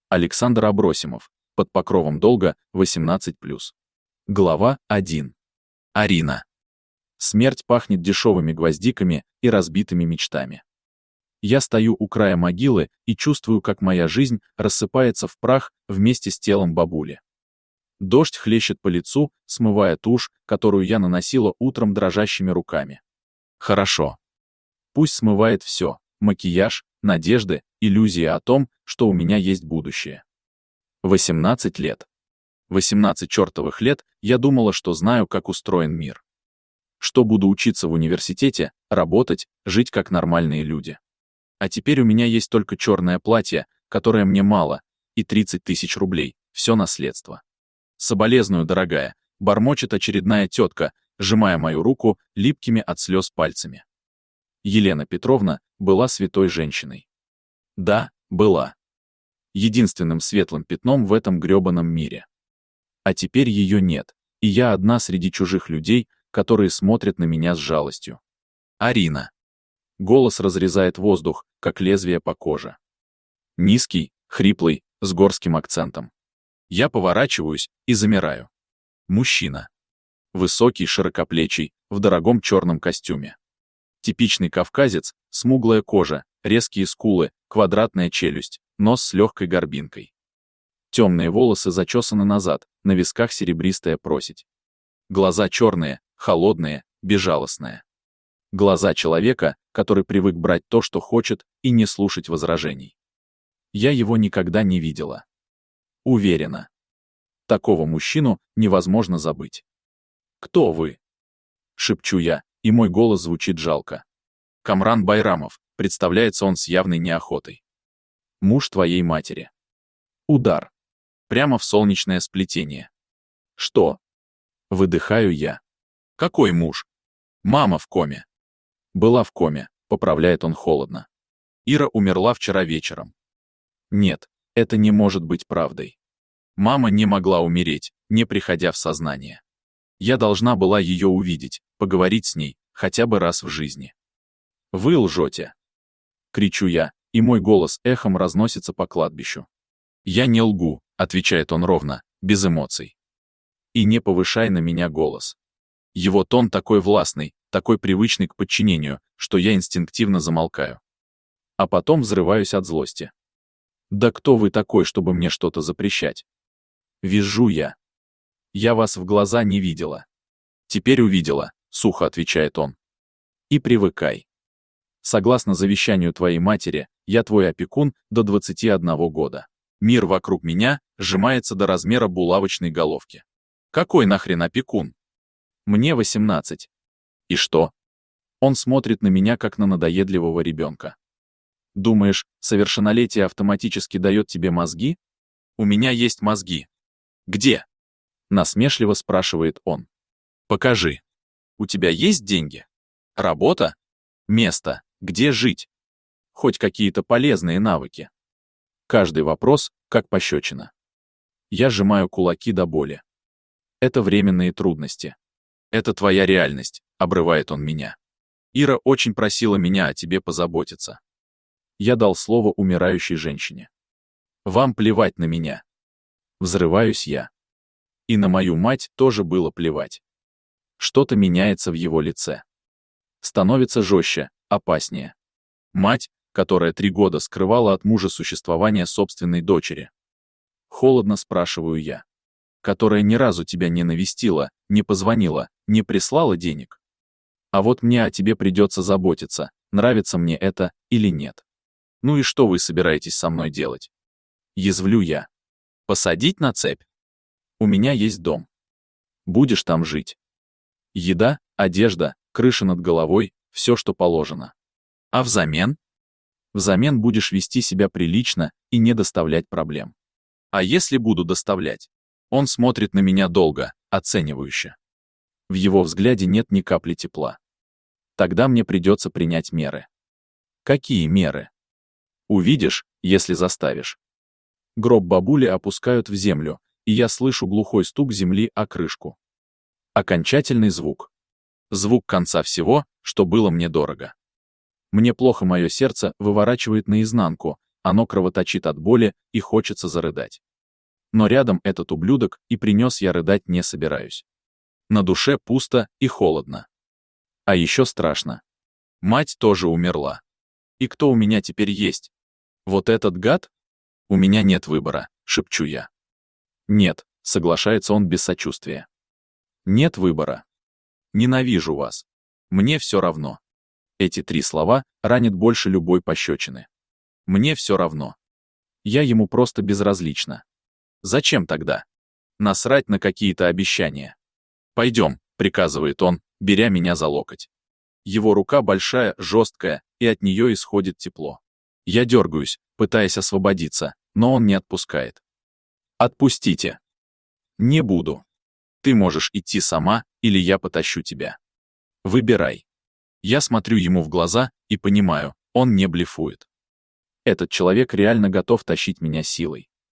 Александр Абросимов. Под покровом долга, 18+. Глава 1. Арина. Смерть пахнет дешевыми гвоздиками и разбитыми мечтами. Я стою у края могилы и чувствую, как моя жизнь рассыпается в прах вместе с телом бабули. Дождь хлещет по лицу, смывая тушь, которую я наносила утром дрожащими руками. Хорошо. Пусть смывает все: макияж, надежды, иллюзия о том, что у меня есть будущее. 18 лет. 18 чертовых лет я думала, что знаю, как устроен мир. Что буду учиться в университете, работать, жить как нормальные люди. А теперь у меня есть только черное платье, которое мне мало, и 30 000 рублей, все наследство. Соболезную, дорогая, бормочет очередная тетка, сжимая мою руку липкими от слез пальцами. Елена Петровна была святой женщиной. Да, была. Единственным светлым пятном в этом грёбаном мире. А теперь ее нет, и я одна среди чужих людей, которые смотрят на меня с жалостью. Арина. Голос разрезает воздух, как лезвие по коже. Низкий, хриплый, с горским акцентом. Я поворачиваюсь и замираю. Мужчина. Высокий, широкоплечий, в дорогом черном костюме. Типичный кавказец, смуглая кожа, резкие скулы, квадратная челюсть, нос с легкой горбинкой. Темные волосы зачесаны назад, на висках серебристая проседь. Глаза черные, холодные, безжалостные. Глаза человека, который привык брать то, что хочет, и не слушать возражений. Я его никогда не видела. Уверена. Такого мужчину невозможно забыть. «Кто вы?» — шепчу я, и мой голос звучит жалко. «Камран Байрамов», — представляется он с явной неохотой. «Муж твоей матери». Удар. Прямо в солнечное сплетение. «Что?» — выдыхаю я. «Какой муж?» «Мама в коме». «Была в коме», — поправляет он холодно. «Ира умерла вчера вечером». Нет, это не может быть правдой. Мама не могла умереть, не приходя в сознание. Я должна была ее увидеть, поговорить с ней, хотя бы раз в жизни. «Вы лжете!» — кричу я, и мой голос эхом разносится по кладбищу. «Я не лгу», — отвечает он ровно, без эмоций. И не повышай на меня голос. Его тон такой властный, такой привычный к подчинению, что я инстинктивно замолкаю. А потом взрываюсь от злости. «Да кто вы такой, чтобы мне что-то запрещать?» Визжу я. «Я вас в глаза не видела». «Теперь увидела», — сухо отвечает он. «И привыкай. Согласно завещанию твоей матери, я твой опекун до 21 года. Мир вокруг меня сжимается до размера булавочной головки. Какой нахрен опекун? Мне 18. И что?» Он смотрит на меня, как на надоедливого ребенка. «Думаешь, совершеннолетие автоматически дает тебе мозги?» «У меня есть мозги». «Где?» — насмешливо спрашивает он. «Покажи. У тебя есть деньги? Работа? Место? Где жить? Хоть какие-то полезные навыки?» Каждый вопрос как пощечина. Я сжимаю кулаки до боли. Это временные трудности. Это твоя реальность, обрывает он меня. Ира очень просила меня о тебе позаботиться. Я дал слово умирающей женщине. Вам плевать на меня. Взрываюсь я. И на мою мать тоже было плевать. Что-то меняется в его лице. Становится жестче, опаснее. Мать, которая 3 года скрывала от мужа существование собственной дочери. Холодно спрашиваю я. Которая ни разу тебя не навестила, не позвонила, не прислала денег. А вот мне о тебе придется заботиться, нравится мне это или нет. Ну и что вы собираетесь со мной делать? Язвлю я. Посадить на цепь? У меня есть дом. Будешь там жить. Еда, одежда, крыша над головой, все, что положено. А взамен? Взамен будешь вести себя прилично и не доставлять проблем. А если буду доставлять? Он смотрит на меня долго, оценивающе. В его взгляде нет ни капли тепла. Тогда мне придется принять меры. Какие меры? Увидишь, если заставишь. Гроб бабули опускают в землю, и я слышу глухой стук земли о крышку. Окончательный звук. Звук конца всего, что было мне дорого. Мне плохо, мое сердце выворачивает наизнанку, оно кровоточит от боли и хочется зарыдать. Но рядом этот ублюдок, и принес я рыдать не собираюсь. На душе пусто и холодно. А еще страшно. Мать тоже умерла. И кто у меня теперь есть? Вот этот гад? У меня нет выбора, шепчу я. Нет, соглашается он без сочувствия. Нет выбора. Ненавижу вас. Мне все равно. Эти 3 слова ранят больше любой пощечины. Мне все равно. Я ему просто безразлична. Зачем тогда? Насрать на какие-то обещания. Пойдем, приказывает он, беря меня за локоть. Его рука большая, жесткая, и от нее исходит тепло. Я дергаюсь, пытаясь освободиться, но он не отпускает. Отпустите. Не буду. Ты можешь идти сама, или я потащу тебя. Выбирай. Я смотрю ему в глаза и понимаю, он не блефует. Этот человек реально готов тащить меня силой.